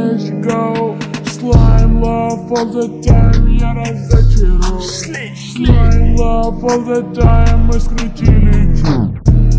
Let's go. Slime love all the time, я разочарован. Slime love all the time, мы скрутили чё.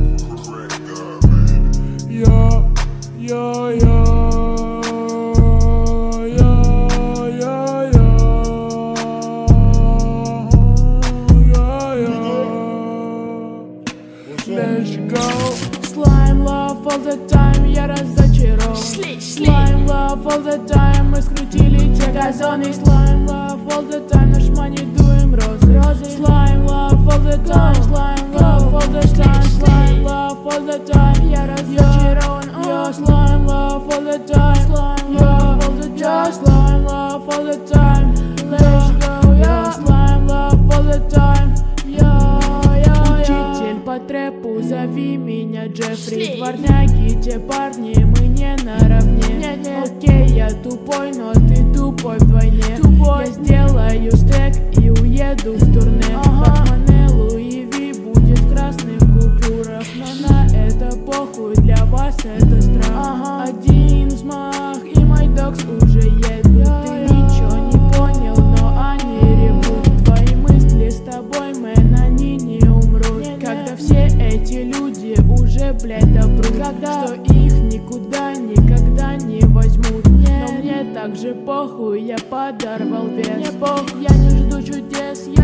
Let's go. Slime love all the time, я разочарован. Slime love all the time, мы скрутили те газоны. Slime love all the time, наш money дуем розы. Slime love all the time, slime love all the time, slime love all the time, я разочарован. Slime love all the time, slime love all the time, slime love all the time. Let's go, slime love all the time. Учитель по трэпу, зови меня Джеффри. Дворняги, те парни, мы не наравне. Окей, я тупой, но ты тупой вдвойне. Я сделаю стэк и уеду в турне. Портмоне Луи Ви будет в красных купюрах, но на это похуй, для вас это страх. Один взмах и мой докс уже едет. Ты ничего не понял, но они ревут. Твои мысли с тобой, мэн, они не умрут. Когда все эти люди уже, блядь, допрут, что их никуда никогда не возьмут. Но мне так же похуй, я подорвал вес. Я не жду чудес,